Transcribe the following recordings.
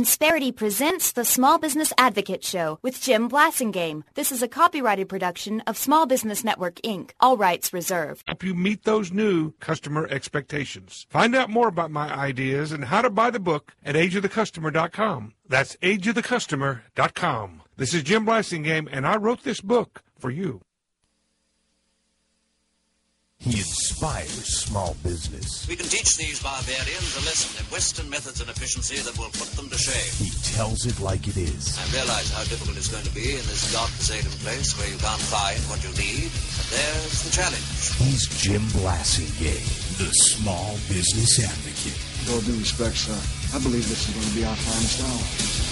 Insperity presents the Small Business Advocate Show with Jim Blasingame. This is a copyrighted production of Small Business Network, Inc., all rights reserved. Help you meet those new customer expectations. Find out more about my ideas and how to buy the book at ageofthecustomer.com. That's ageofthecustomer.com. This is Jim Blasingame, and I wrote this book for you. He inspires small business. We can teach these barbarians a lesson in Western methods and efficiency that will put them to shame. He tells it like it is. I realize how difficult it's going to be in this godforsaken place where you can't find what you need. But there's the challenge. He's Jim Blasingame, the small business advocate. With all due respect, sir, I believe this is going to be our finest hour.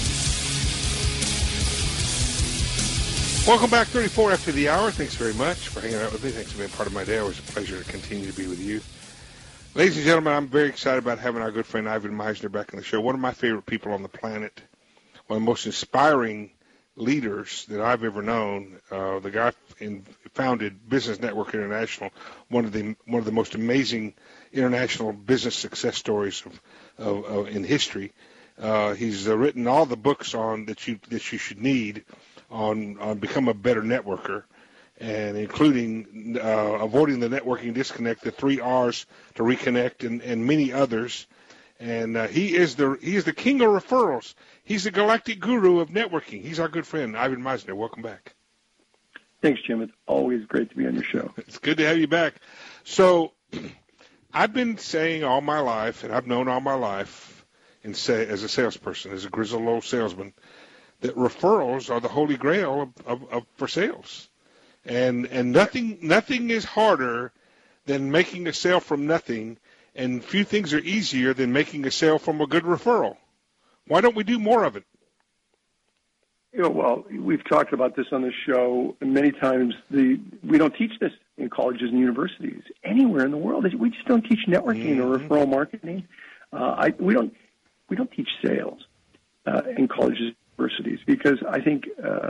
Welcome back, 34 after the hour. Thanks very much for hanging out with me. Thanks for being part of my day. Always a pleasure to continue to be with you. Ladies and gentlemen, I'm very excited about having our good friend Ivan Misner back on the show. One of my favorite people on the planet. One of the most inspiring leaders that I've ever known. The guy founded Business Network International, one of the most amazing international business success stories of in history. He's written all the books on that you should need on become a better networker, and including avoiding the networking disconnect, the 3 R's to reconnect, and many others. And he is the king of referrals. He's the galactic guru of networking. He's our good friend, Ivan Misner. Welcome back. Thanks, Jim. It's always great to be on your show. It's good to have you back. So I've been saying all my life, and I've known all my life, as a salesperson, as a grizzled old salesman, that referrals are the holy grail for sales, and nothing is harder than making a sale from nothing, and few things are easier than making a sale from a good referral. Why don't we do more of it? Well, we've talked about this on the show many times. We don't teach this in colleges and universities anywhere in the world. We just don't teach networking or referral marketing. We don't teach sales in colleges. Universities, because I think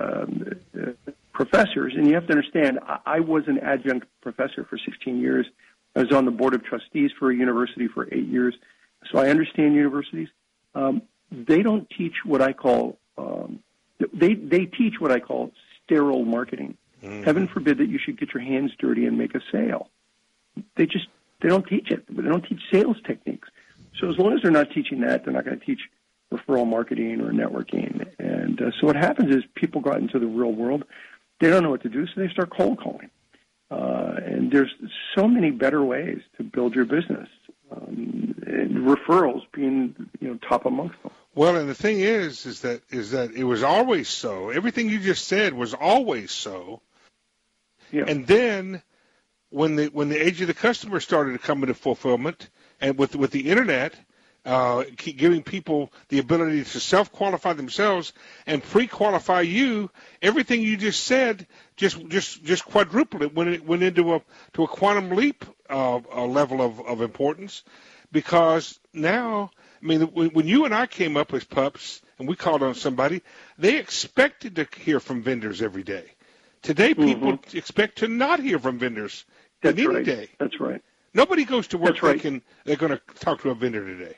professors, and you have to understand, I was an adjunct professor for 16 years. I was on the board of trustees for a university for 8 years, so I understand universities. They don't teach what I call they teach what I call sterile marketing. Heaven forbid that you should get your hands dirty and make a sale. They don't teach it. They don't teach sales techniques. So as long as they're not teaching that, they're not going to teach referral marketing or networking. And so what happens is people go out into the real world. They don't know what to do, so they start cold calling. And there's so many better ways to build your business, and referrals being top amongst them. Well, and the thing is that it was always so. Everything you just said was always so. Yeah. And then when the age of the customer started to come into fulfillment, and with the internet, giving people the ability to self-qualify themselves and pre-qualify you, everything you just said just quadrupled it when it went into a quantum leap level of importance. Because now, I mean, when you and I came up as pups and we called on somebody, they expected to hear from vendors every day. Today, people expect to not hear from vendors any day. That's right. Nobody goes to work thinking they're going to talk to a vendor today.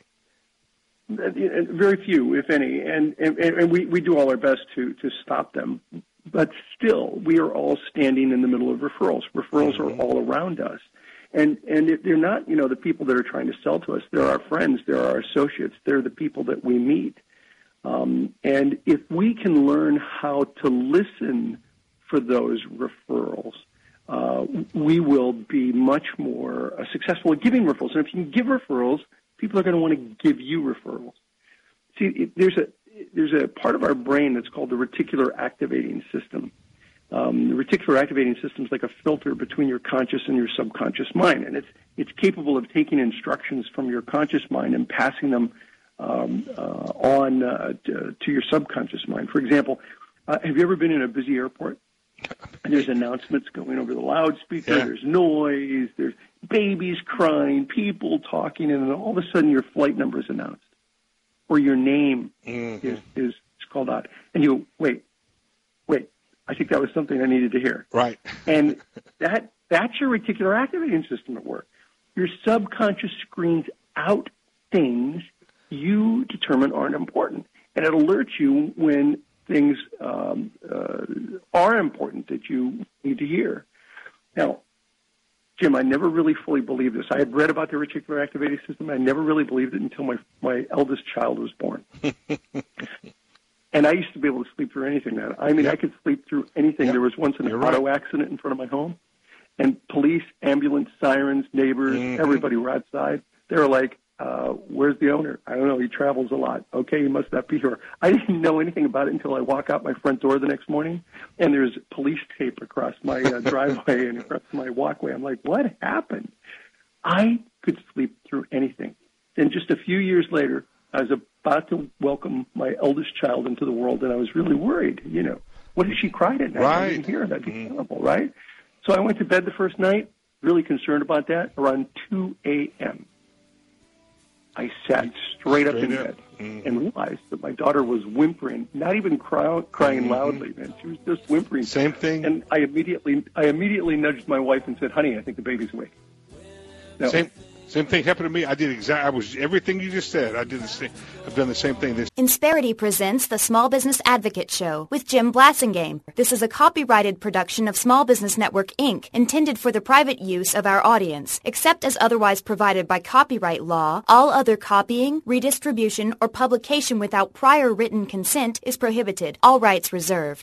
Very few, if any, and we do all our best to stop them. But still, we are all standing in the middle of referrals. Referrals are all around us. And if they're not, the people that are trying to sell to us, they're our friends, they're our associates, they're the people that we meet. And if we can learn how to listen for those referrals, we will be much more successful at giving referrals. And if you can give referrals, people are going to want to give you referrals. See, there's a part of our brain that's called the reticular activating system. The reticular activating system is like a filter between your conscious and your subconscious mind, and it's capable of taking instructions from your conscious mind and passing them on to your subconscious mind. For example, have you ever been in a busy airport? And there's announcements going over the loudspeaker, There's noise, there's babies crying, people talking, and then all of a sudden your flight number is announced, or your name is called out. And you wait, I think that was something I needed to hear. Right. And that's your reticular activating system at work. Your subconscious screens out things you determine aren't important. and it alerts you when things are important that you need to hear. Now, Jim, I never really fully believed this. I had read about the reticular activating system. I never really believed it until my eldest child was born. And I used to be able to sleep through anything. I could sleep through anything. There was once an auto accident in front of my home, and police, ambulance, sirens, neighbors, everybody were outside. They were like, where's the owner? I don't know. He travels a lot. Okay, he must not be here. I didn't know anything about it until I walk out my front door the next morning, and there's police tape across my driveway and across my walkway. I'm like, what happened? I could sleep through anything. And just a few years later, I was about to welcome my eldest child into the world, and I was really worried. What if she cried at night? I didn't hear her. That'd be terrible, right? So I went to bed the first night, really concerned about that. Around 2 a.m., I sat straight up in bed and realized that my daughter was whimpering, not even crying loudly, man. She was just whimpering. Same thing. And I immediately nudged my wife and said, honey, I think the baby's awake. No. Same thing happened to me. I did everything you just said. I've done the same thing. Insperity presents the Small Business Advocate Show with Jim Blasingame. This is a copyrighted production of Small Business Network, Inc., intended for the private use of our audience. Except as otherwise provided by copyright law, all other copying, redistribution, or publication without prior written consent is prohibited. All rights reserved.